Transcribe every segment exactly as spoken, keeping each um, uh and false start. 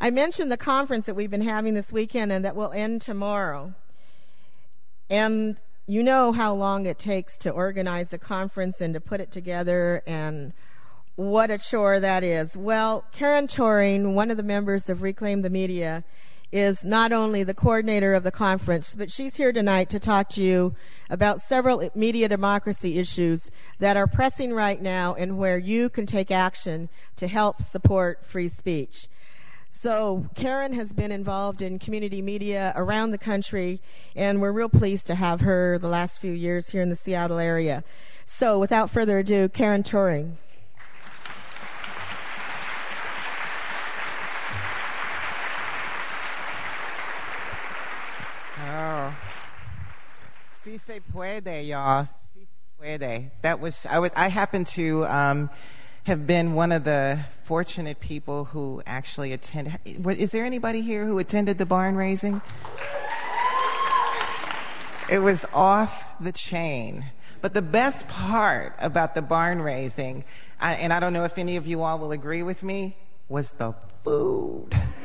I mentioned the conference that we've been having this weekend and that will end tomorrow. And you know how long it takes to organize a conference and to put it together, and what a chore that is. Well, Karen Turing, one of the members of Reclaim the Media, is not only the coordinator of the conference, but she's here tonight to talk to you about several media democracy issues that are pressing right now and where you can take action to help support free speech. So Karen has been involved in community media around the country, and we're real pleased to have her the last few years here in the Seattle area. So without further ado, Karen Turing. Oh, si se puede, y'all. Si se puede. That was I was I happened to um, have been one of the fortunate people who actually attended. Is there anybody here who attended the barn raising? It was off the chain. But the best part about the barn raising, I, and I don't know if any of you all will agree with me, was the food.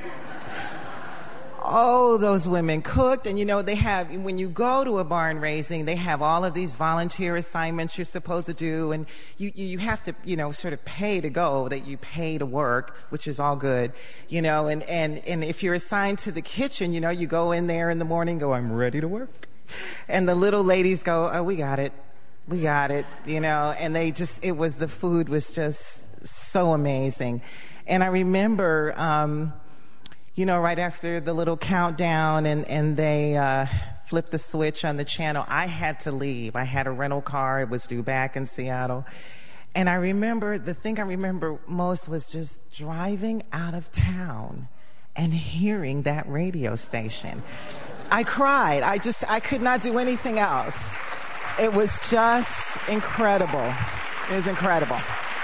Oh, those women cooked. And, you know, they have, when you go to a barn raising, they have all of these volunteer assignments you're supposed to do. And you, you have to, you know, sort of pay to go, that you pay to work, which is all good, you know. And, and, and if you're assigned to the kitchen, you know, you go in there in the morning, go, I'm ready to work. And the little ladies go, oh, we got it. We got it, you know. And they just, it was, the food was just so amazing. And I remember, um, you know, right after the little countdown and, and they uh, flipped the switch on the channel, I had to leave. I had a rental car. It was due back in Seattle. And I remember, the thing I remember most was just driving out of town and hearing that radio station. I cried. I just, I could not do anything else. It was just incredible. It was incredible.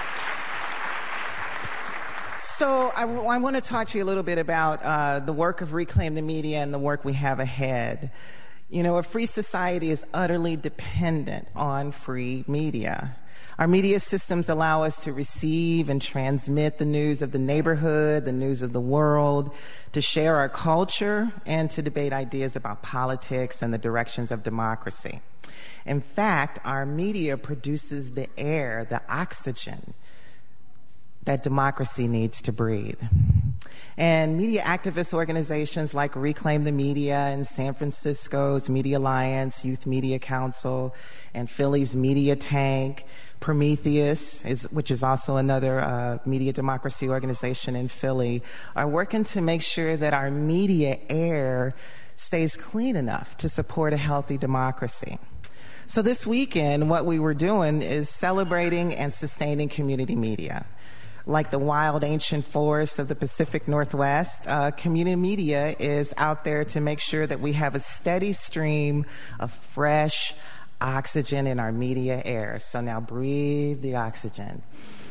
So I, w- I want to talk to you a little bit about uh, the work of Reclaim the Media and the work we have ahead. You know, a free society is utterly dependent on free media. Our media systems allow us to receive and transmit the news of the neighborhood, the news of the world, to share our culture, and to debate ideas about politics and the directions of democracy. In fact, our media produces the air, the oxygen that democracy needs to breathe. And media activist organizations like Reclaim the Media and San Francisco's Media Alliance, Youth Media Council, and Philly's Media Tank, Prometheus, is, which is also another uh, media democracy organization in Philly, are working to make sure that our media air stays clean enough to support a healthy democracy. So this weekend, what we were doing is celebrating and sustaining community media. Like the wild ancient forests of the Pacific Northwest, uh, community media is out there to make sure that we have a steady stream of fresh oxygen in our media air. So now breathe the oxygen.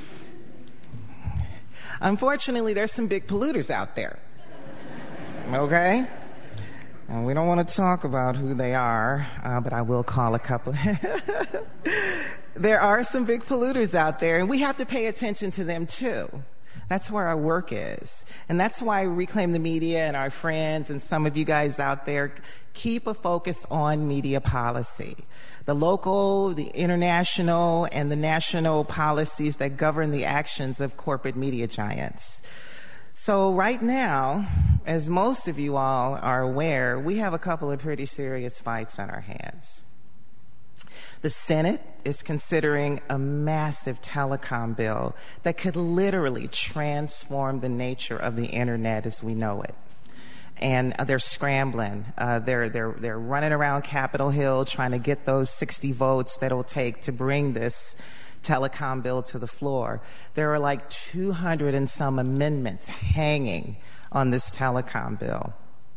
Unfortunately, there's some big polluters out there. Okay? And we don't want to talk about who they are, uh, but I will call a couple. There are some big polluters out there, and we have to pay attention to them too. That's where our work is. And that's why Reclaim the Media and our friends and some of you guys out there keep a focus on media policy. The local, the international, and the national policies that govern the actions of corporate media giants. So right now, as most of you all are aware, we have a couple of pretty serious fights on our hands. The Senate is considering a massive telecom bill that could literally transform the nature of the internet as we know it. And uh, they're scrambling. Uh, they're, they're, they're running around Capitol Hill trying to get those sixty votes that it'll take to bring this telecom bill to the floor. There are like two hundred and some amendments hanging on this telecom bill.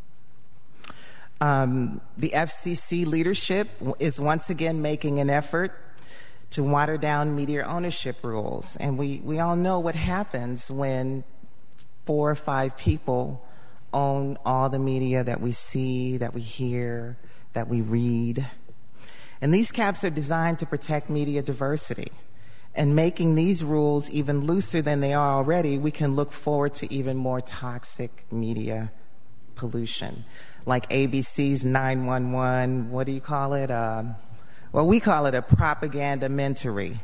Um, the F C C leadership is once again making an effort to water down media ownership rules. And we, we all know what happens when four or five people own all the media that we see, that we hear, that we read. And these caps are designed to protect media diversity And making these rules even looser than they are already, we can look forward to even more toxic media pollution, like A B C's nine one one, what do you call it? Uh, well, we call it a propaganda-mentary.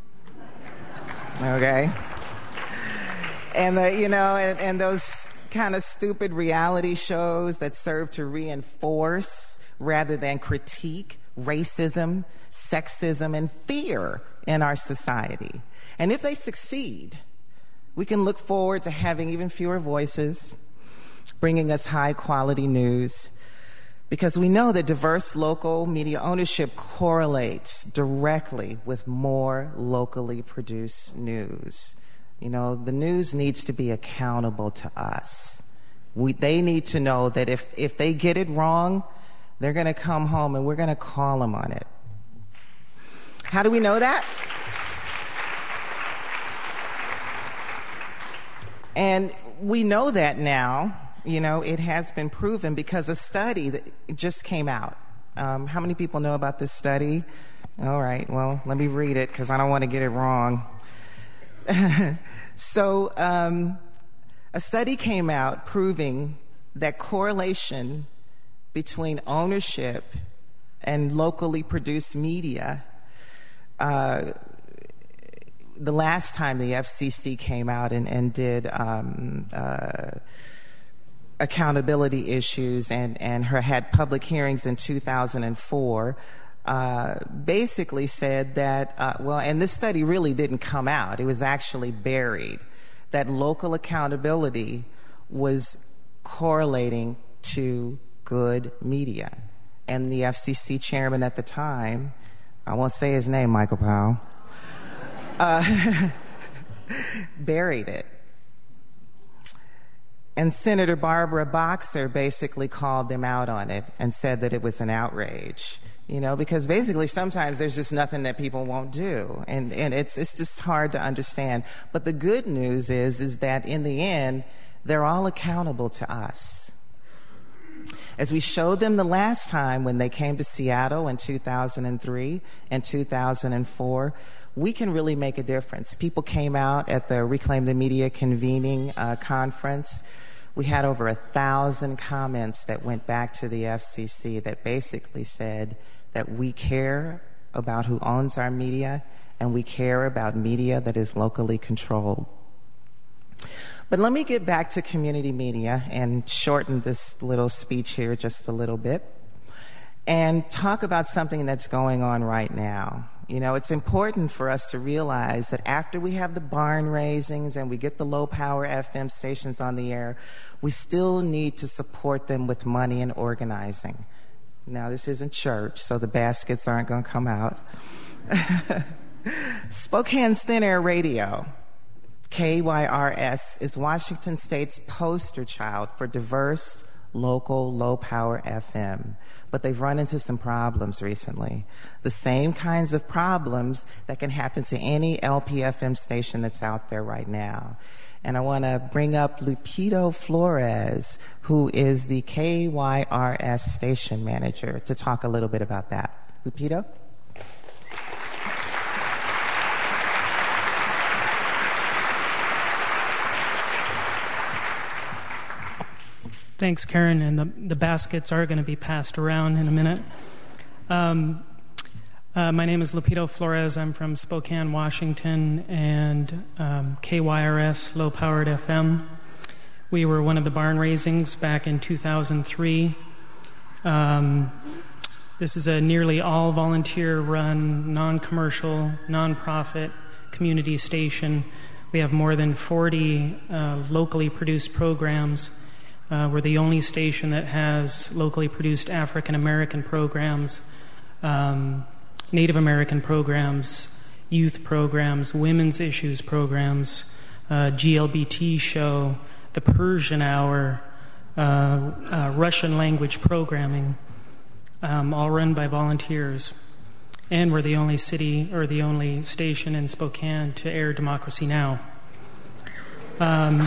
Okay? And, the, you know, and, and those kind of stupid reality shows that serve to reinforce rather than critique racism, sexism, and fear in our society. And if they succeed, we can look forward to having even fewer voices, bringing us high-quality news, because we know that diverse local media ownership correlates directly with more locally produced news. You know, the news needs to be accountable to us. We, they need to know that if, if they get it wrong, they're going to come home and we're going to call them on it. How do we know that? And we know that now. You know, it has been proven because a study that just came out. Um, how many people know about this study? All right, well, let me read it because I don't want to get it wrong. So, um, a study came out proving that correlation between ownership and locally produced media, uh, the last time the F C C came out and, and did um, uh, accountability issues and, and her had public hearings in two thousand four, uh, basically said that, uh, well, and this study really didn't come out, it was actually buried, that local accountability was correlating to good media. And the F C C chairman at the time, I won't say his name, Michael Powell, uh, buried it. And Senator Barbara Boxer basically called them out on it and said that it was an outrage. You know, because basically sometimes there's just nothing that people won't do. And, and it's, it's just hard to understand. But the good news is, is that in the end, they're all accountable to us. As we showed them the last time when they came to Seattle in two thousand three and two thousand four, we can really make a difference. People came out at the Reclaim the Media convening uh, conference. We had over a thousand comments that went back to the F C C that basically said that we care about who owns our media and we care about media that is locally controlled. But let me get back to community media and shorten this little speech here just a little bit and talk about something that's going on right now. You know, it's important for us to realize that after we have the barn raisings and we get the low-power F M stations on the air, we still need to support them with money and organizing. Now, this isn't church, so the baskets aren't going to come out. Spokane's Thin Air Radio, K Y R S, is Washington State's poster child for diverse, local, low-power F M. But they've run into some problems recently. The same kinds of problems that can happen to any L P F M station that's out there right now. And I want to bring up Lupito Flores, who is the K Y R S station manager, to talk a little bit about that. Lupito? Thanks, Karen, and the, the baskets are going to be passed around in a minute. Um, uh, my name is Lupito Flores. I'm from Spokane, Washington, and um, K Y R S, low-powered F M. We were one of the barn raisings back in two thousand three. Um, this is a nearly all volunteer-run, non-commercial, non-profit community station. We have more than forty uh, locally produced programs. Uh, we're the only station that has locally produced African American programs, um, Native American programs, youth programs, women's issues programs, uh, G L B T show, the Persian Hour, uh, uh, Russian language programming, um, all run by volunteers. And we're the only city or the only station in Spokane to air Democracy Now! Um,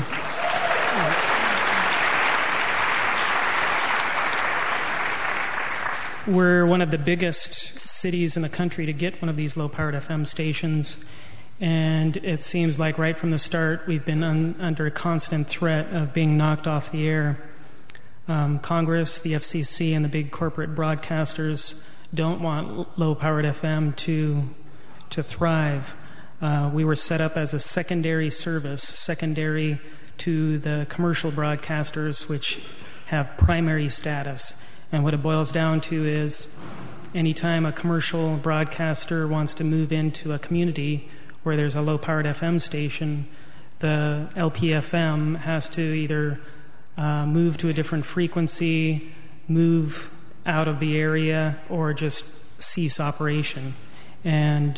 We're one of the biggest cities in the country to get one of these low-powered F M stations, And it seems like right from the start we've been un- under a constant threat of being knocked off the air. Um, Congress, the F C C, and the big corporate broadcasters don't want low-powered F M to to thrive. Uh, we were set up as a secondary service, secondary to the commercial broadcasters, which have primary status. And what it boils down to is anytime a commercial broadcaster wants to move into a community where there's a low-powered F M station, the L P F M has to either uh, move to a different frequency, move out of the area, or just cease operation. And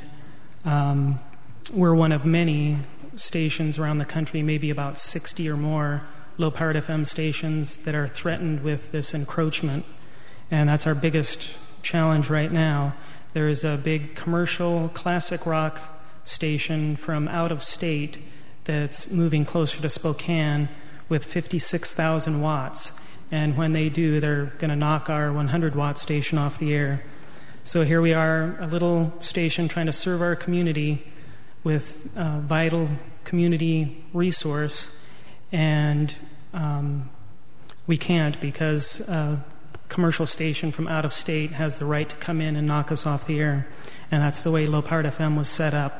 um, we're one of many stations around the country, maybe about sixty or more low-powered F M stations that are threatened with this encroachment. And that's our biggest challenge right now. There is a big commercial classic rock station from out of state that's moving closer to Spokane with fifty-six thousand watts. And when they do, they're going to knock our one hundred watt station off the air. So here we are, a little station trying to serve our community with a vital community resource, and um, we can't because a commercial station from out of state has the right to come in and knock us off the air. And that's the way low-powered F M was set up.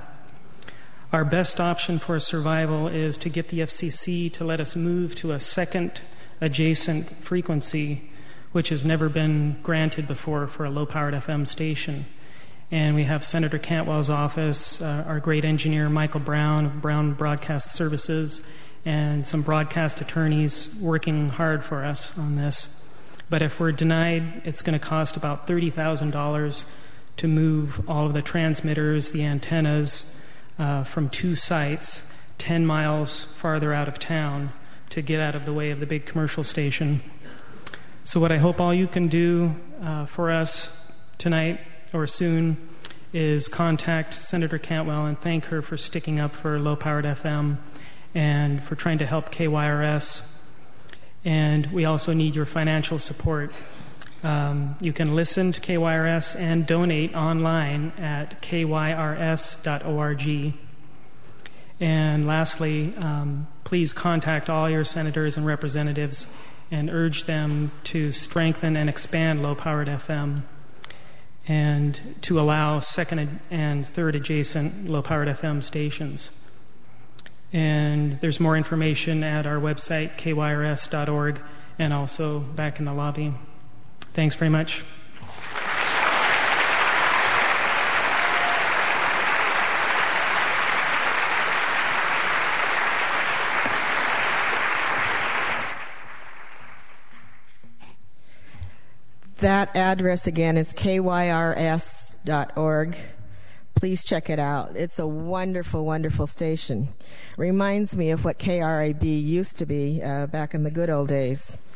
Our best option for survival is to get the F C C to let us move to a second adjacent frequency, which has never been granted before for a low-powered F M station. And we have Senator Cantwell's office, uh, our great engineer Michael Brown of Brown Broadcast Services, and some broadcast attorneys working hard for us on this. But if we're denied, it's going to cost about thirty thousand dollars to move all of the transmitters, the antennas, uh, from two sites ten miles farther out of town to get out of the way of the big commercial station. So what I hope all you can do uh, for us tonight or soon is contact Senator Cantwell and thank her for sticking up for low-powered F M and for trying to help K Y R S. And we also need your financial support. Um, you can listen to K Y R S and donate online at K Y R S dot org. And lastly, um, please contact all your senators and representatives and urge them to strengthen and expand low-powered F M and to allow second and third adjacent low-powered F M stations. And there's more information at our website, K Y R S dot org, and also back in the lobby. Thanks very much. That address again is K Y R S dot org. Please check it out. It's a wonderful, wonderful station. Reminds me of what K R A B used to be uh, back in the good old days.